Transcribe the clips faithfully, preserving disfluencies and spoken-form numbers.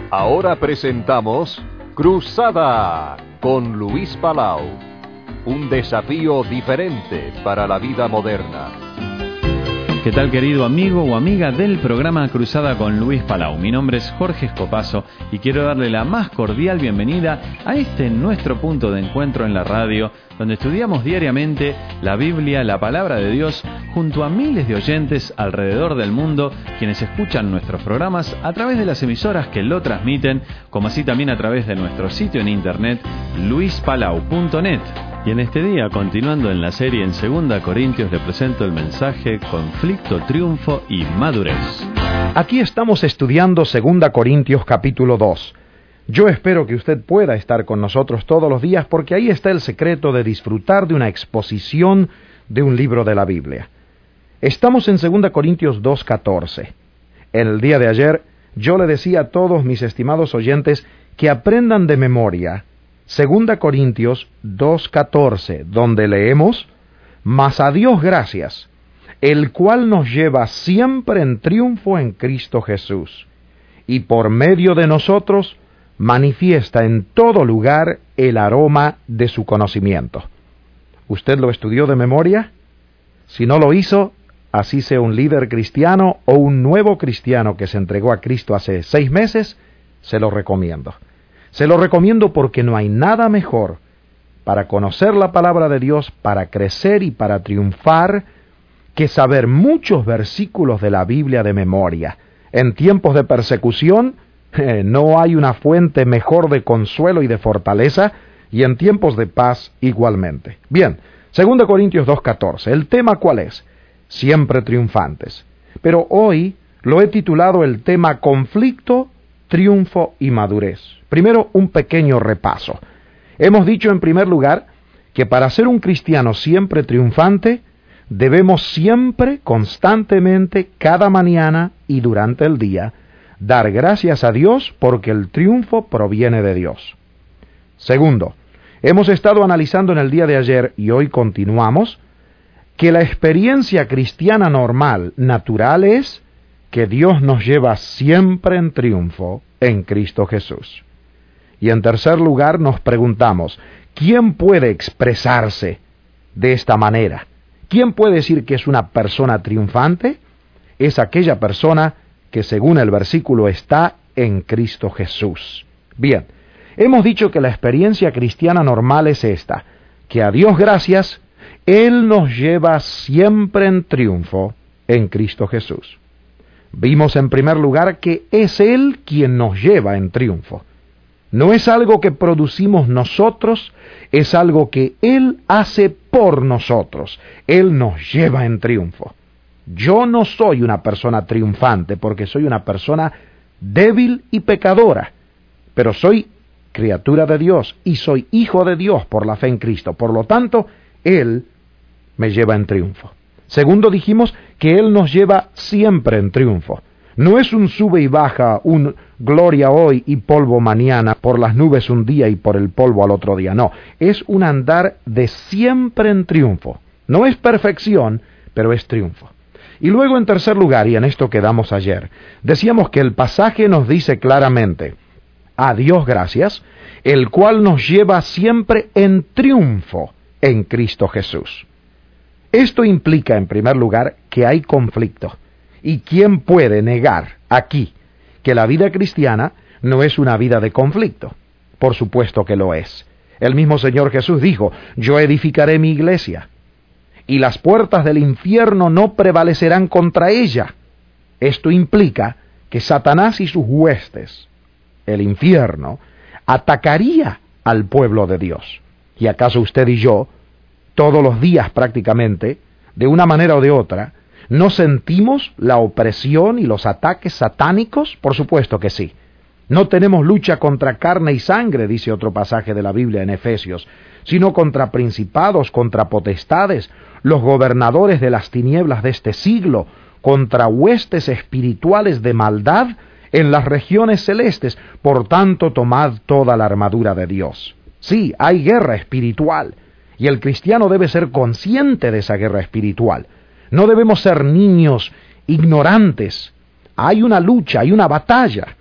Ahora presentamos Cruzada con Luis Palau. Un desafío diferente para la vida moderna. ¿Qué tal, querido amigo o amiga del programa Cruzada con Luis Palau? Mi nombre es Jorge Escopazo y quiero darle la más cordial bienvenida a este nuestro punto de encuentro en la radio, donde estudiamos diariamente la Biblia, la Palabra de Dios, junto a miles de oyentes alrededor del mundo, quienes escuchan nuestros programas a través de las emisoras que lo transmiten, como así también a través de nuestro sitio en internet, luis palau punto net. Y en este día, continuando en la serie en segunda Corintios, le presento el mensaje Conflicto, Triunfo y Madurez. Aquí estamos estudiando segunda Corintios capítulo dos. Yo espero que usted pueda estar con nosotros todos los días, porque ahí está el secreto de disfrutar de una exposición de un libro de la Biblia. Estamos en segunda Corintios dos catorce. En el día de ayer, yo le decía a todos mis estimados oyentes que aprendan de memoria segunda Corintios dos catorce, donde leemos: «Mas a Dios gracias, el cual nos lleva siempre en triunfo en Cristo Jesús, y por medio de nosotros manifiesta en todo lugar el aroma de su conocimiento». ¿Usted lo estudió de memoria? Si no lo hizo, así sea un líder cristiano o un nuevo cristiano que se entregó a Cristo hace seis meses, se lo recomiendo. Se lo recomiendo porque no hay nada mejor para conocer la palabra de Dios, para crecer y para triunfar, que saber muchos versículos de la Biblia de memoria. En tiempos de persecución, eh, no hay una fuente mejor de consuelo y de fortaleza, y en tiempos de paz igualmente. Bien, segunda Corintios dos catorce. ¿El tema cuál es? Siempre triunfantes. Pero hoy lo he titulado el tema Conflicto, Triunfo y Madurez. Primero, un pequeño repaso. Hemos dicho en primer lugar que para ser un cristiano siempre triunfante, debemos siempre, constantemente, cada mañana y durante el día, dar gracias a Dios porque el triunfo proviene de Dios. Segundo, hemos estado analizando en el día de ayer, y hoy continuamos, que la experiencia cristiana normal, natural, es que Dios nos lleva siempre en triunfo en Cristo Jesús. Y en tercer lugar nos preguntamos, ¿quién puede expresarse de esta manera? ¿Quién puede decir que es una persona triunfante? Es aquella persona que, según el versículo, está en Cristo Jesús. Bien, hemos dicho que la experiencia cristiana normal es esta, que a Dios gracias, Él nos lleva siempre en triunfo en Cristo Jesús. Vimos en primer lugar que es Él quien nos lleva en triunfo. No es algo que producimos nosotros, es algo que Él hace por nosotros. Él nos lleva en triunfo. Yo no soy una persona triunfante porque soy una persona débil y pecadora, pero soy criatura de Dios y soy hijo de Dios por la fe en Cristo. Por lo tanto, Él me lleva en triunfo. Segundo, dijimos que Él nos lleva siempre en triunfo. No es un sube y baja, un gloria hoy y polvo mañana, por las nubes un día y por el polvo al otro día. No, es un andar de siempre en triunfo. No es perfección, pero es triunfo. Y luego, en tercer lugar, y en esto quedamos ayer, decíamos que el pasaje nos dice claramente: a Dios gracias, el cual nos lleva siempre en triunfo en Cristo Jesús. Esto implica, en primer lugar, que hay conflicto. ¿Y quién puede negar aquí que la vida cristiana no es una vida de conflicto? Por supuesto que lo es. El mismo Señor Jesús dijo: yo edificaré mi iglesia, y las puertas del infierno no prevalecerán contra ella. Esto implica que Satanás y sus huestes, el infierno, atacaría al pueblo de Dios. ¿Y acaso usted y yo, todos los días prácticamente, de una manera o de otra, no sentimos la opresión y los ataques satánicos? Por supuesto que sí. No tenemos lucha contra carne y sangre, dice otro pasaje de la Biblia en Efesios, sino contra principados, contra potestades, los gobernadores de las tinieblas de este siglo, contra huestes espirituales de maldad en las regiones celestes. Por tanto, tomad toda la armadura de Dios. Sí, hay guerra espiritual, y el cristiano debe ser consciente de esa guerra espiritual. No debemos ser niños ignorantes. Hay una lucha, hay una batalla.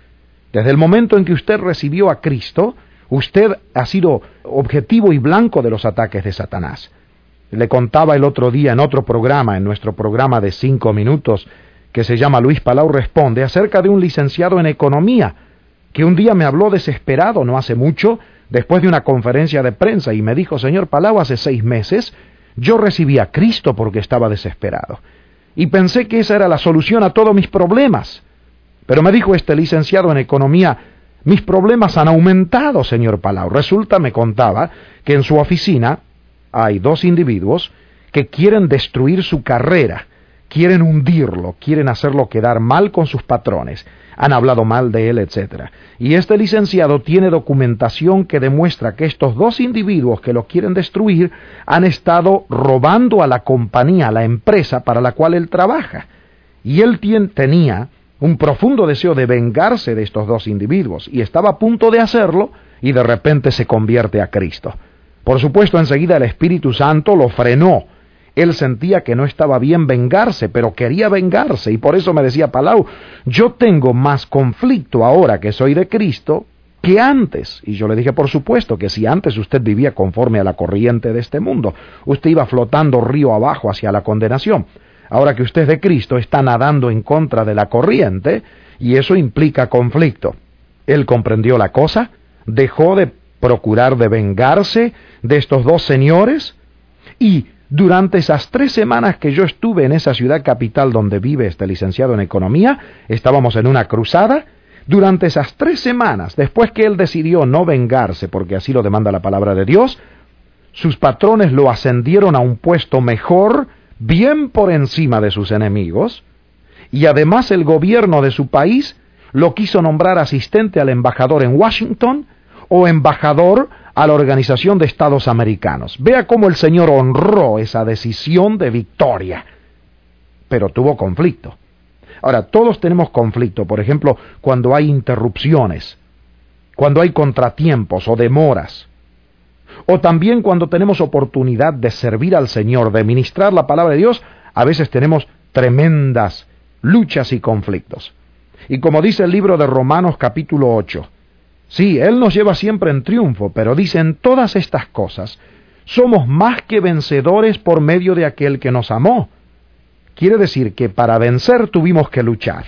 Desde el momento en que usted recibió a Cristo, usted ha sido objetivo y blanco de los ataques de Satanás. Le contaba el otro día en otro programa, en nuestro programa de cinco minutos, que se llama Luis Palau Responde, acerca de un licenciado en economía, que un día me habló desesperado, no hace mucho, después de una conferencia de prensa, y me dijo: señor Palau, hace seis meses yo recibí a Cristo porque estaba desesperado, y pensé que esa era la solución a todos mis problemas. Pero me dijo este licenciado en economía: mis problemas han aumentado, señor Palau. Resulta, me contaba, que en su oficina hay dos individuos que quieren destruir su carrera, quieren hundirlo, quieren hacerlo quedar mal con sus patrones, han hablado mal de él, etcétera. Y este licenciado tiene documentación que demuestra que estos dos individuos que lo quieren destruir han estado robando a la compañía, a la empresa para la cual él trabaja. Y él tien, tenía un profundo deseo de vengarse de estos dos individuos, y estaba a punto de hacerlo, y de repente se convierte a Cristo. Por supuesto, enseguida el Espíritu Santo lo frenó. Él sentía que no estaba bien vengarse, pero quería vengarse, y por eso me decía: Palau, yo tengo más conflicto ahora que soy de Cristo que antes. Y yo le dije: por supuesto que si antes usted vivía conforme a la corriente de este mundo, usted iba flotando río abajo hacia la condenación. Ahora que usted es de Cristo, está nadando en contra de la corriente, y eso implica conflicto. Él comprendió la cosa, dejó de procurar de vengarse de estos dos señores, y durante esas tres semanas que yo estuve en esa ciudad capital donde vive este licenciado en economía, estábamos en una cruzada. Durante esas tres semanas, después que él decidió no vengarse, porque así lo demanda la palabra de Dios, sus patrones lo ascendieron a un puesto mejor, bien por encima de sus enemigos, y además el gobierno de su país lo quiso nombrar asistente al embajador en Washington o embajador a la Organización de Estados Americanos. Vea cómo el Señor honró esa decisión de victoria, pero tuvo conflicto. Ahora, todos tenemos conflicto, por ejemplo, cuando hay interrupciones, cuando hay contratiempos o demoras, o también cuando tenemos oportunidad de servir al Señor, de ministrar la palabra de Dios, a veces tenemos tremendas luchas y conflictos. Y como dice el libro de Romanos capítulo ocho, sí, Él nos lleva siempre en triunfo, pero dice: en todas estas cosas somos más que vencedores por medio de aquel que nos amó. Quiere decir que para vencer tuvimos que luchar.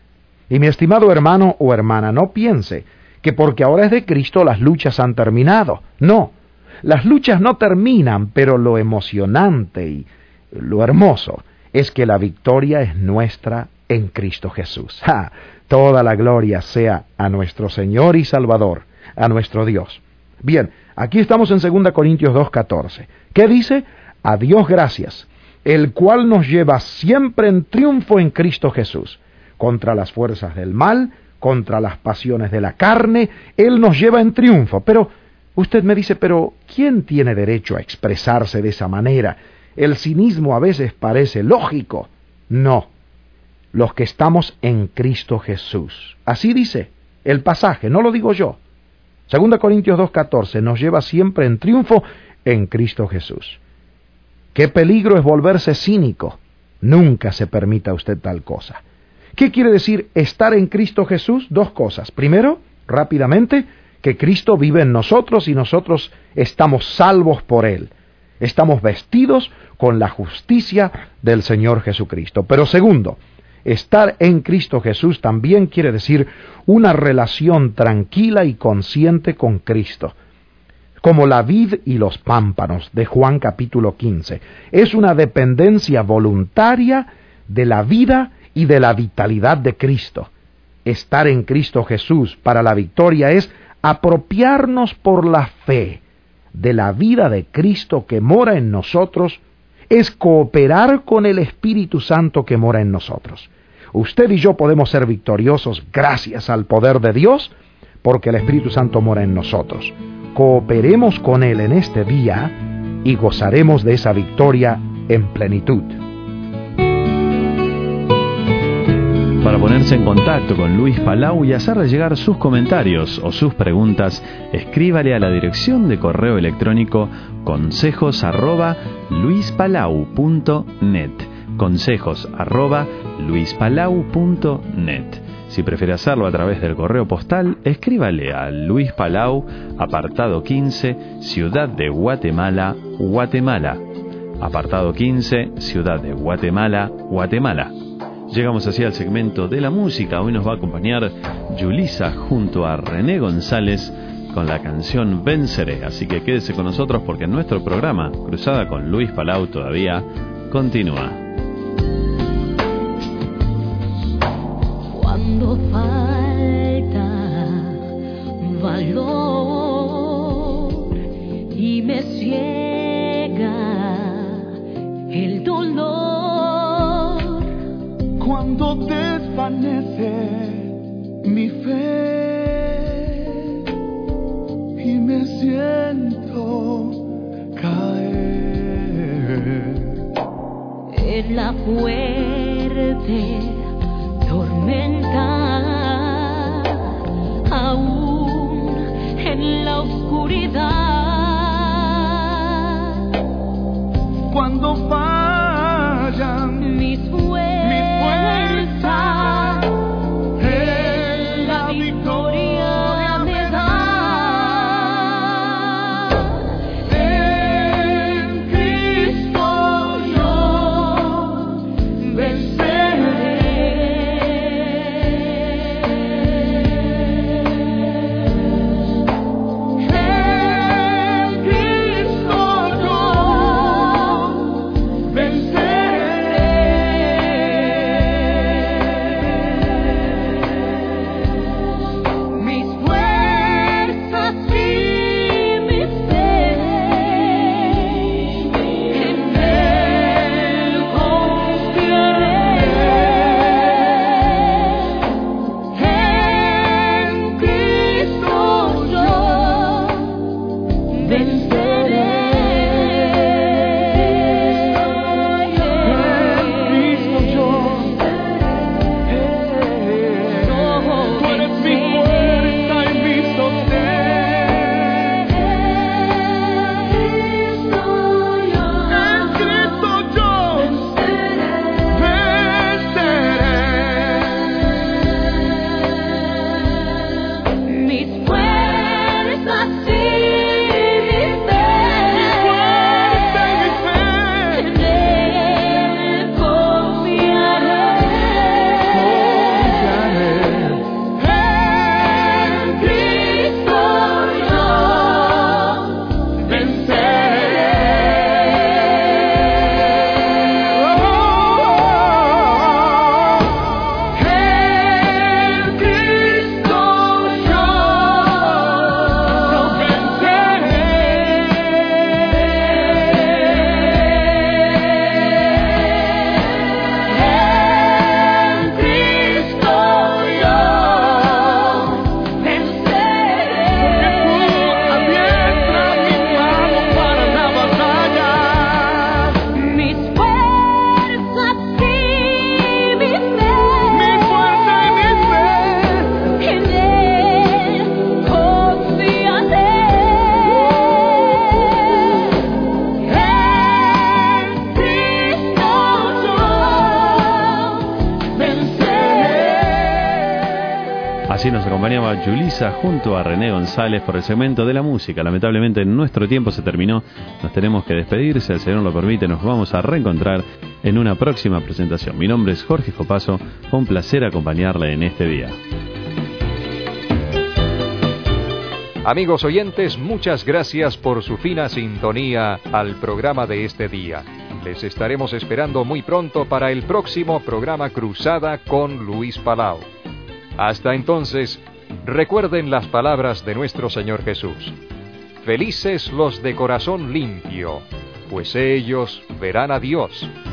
Y mi estimado hermano o hermana, no piense que porque ahora es de Cristo las luchas han terminado. No, las luchas no terminan, pero lo emocionante y lo hermoso es que la victoria es nuestra en Cristo Jesús. ¡Ja! Toda la gloria sea a nuestro Señor y Salvador, a nuestro Dios. Bien, aquí estamos en segunda Corintios dos catorce. ¿Qué dice? A Dios gracias, el cual nos lleva siempre en triunfo en Cristo Jesús. Contra las fuerzas del mal, contra las pasiones de la carne, Él nos lleva en triunfo. Pero usted me dice: pero ¿quién tiene derecho a expresarse de esa manera? El cinismo a veces parece lógico. No. Los que estamos en Cristo Jesús. Así dice el pasaje, no lo digo yo. segunda Corintios dos catorce nos lleva siempre en triunfo en Cristo Jesús. ¿Qué peligro es volverse cínico? Nunca se permita usted tal cosa. ¿Qué quiere decir estar en Cristo Jesús? Dos cosas. Primero, rápidamente, que Cristo vive en nosotros y nosotros estamos salvos por Él. Estamos vestidos con la justicia del Señor Jesucristo. Pero segundo, estar en Cristo Jesús también quiere decir una relación tranquila y consciente con Cristo, como la vid y los pámpanos de Juan capítulo quince. Es una dependencia voluntaria de la vida y de la vitalidad de Cristo. Estar en Cristo Jesús para la victoria es apropiarnos por la fe de la vida de Cristo que mora en nosotros, es cooperar con el Espíritu Santo que mora en nosotros. Usted y yo podemos ser victoriosos gracias al poder de Dios, porque el Espíritu Santo mora en nosotros. Cooperemos con Él en este día y gozaremos de esa victoria en plenitud. Para ponerse en contacto con Luis Palau y hacerle llegar sus comentarios o sus preguntas, escríbale a la dirección de correo electrónico consejos arroba luispalau punto net. consejos arroba luispalau punto net. Si prefiere hacerlo a través del correo postal, escríbale a Luis Palau, apartado quince, Ciudad de Guatemala, Guatemala. Apartado quince, Ciudad de Guatemala, Guatemala. Llegamos así al segmento de la música. Hoy nos va a acompañar Yulisa junto a René González con la canción Venceré. Así que quédese con nosotros porque nuestro programa Cruzada con Luis Palau todavía continúa. Cuando falta valor y me ciega el dolor, cuando desvanece mi fe y me siento caer en la fuerte tormenta, aún en la oscuridad, cuando fallan mis fuerzas, en la victoria me da. En Cristo yo venceré. Así nos acompañaba Yulisa junto a René González por el segmento de la música. Lamentablemente nuestro tiempo se terminó, nos tenemos que despedir, si el Señor lo permite nos vamos a reencontrar en una próxima presentación. Mi nombre es Jorge Copazo, fue un placer acompañarle en este día. Amigos oyentes, muchas gracias por su fina sintonía al programa de este día. Les estaremos esperando muy pronto para el próximo programa Cruzada con Luis Palau. Hasta entonces, recuerden las palabras de nuestro Señor Jesús. Felices los de corazón limpio, pues ellos verán a Dios.